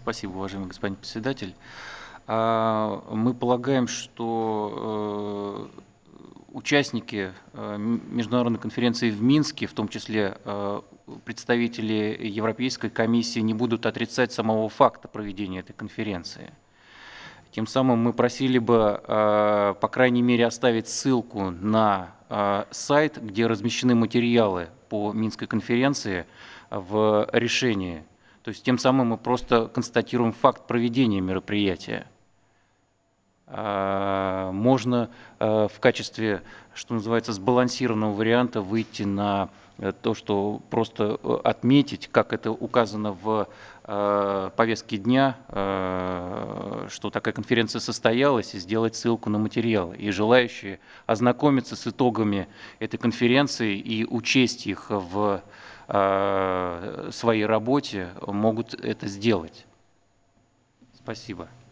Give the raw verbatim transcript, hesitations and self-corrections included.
Спасибо, уважаемый господин председатель. А, Мы полагаем, что э, участники э, м- международной конференции в Минске, в том числе э, представители Европейской комиссии, не будут отрицать самого факта проведения этой конференции. Тем самым мы просили бы, э, по крайней мере, оставить ссылку на э, сайт, где размещены материалы по Минской конференции в решении. То есть тем самым мы просто констатируем факт проведения мероприятия. А, Можно э, в качестве, что называется, сбалансированного варианта выйти на э, то, что просто э, отметить, как это указано в э, повестке дня, э, что такая конференция состоялась, и сделать ссылку на материалы. И желающие ознакомиться с итогами этой конференции и учесть их в э, своей работе могут это сделать. Спасибо.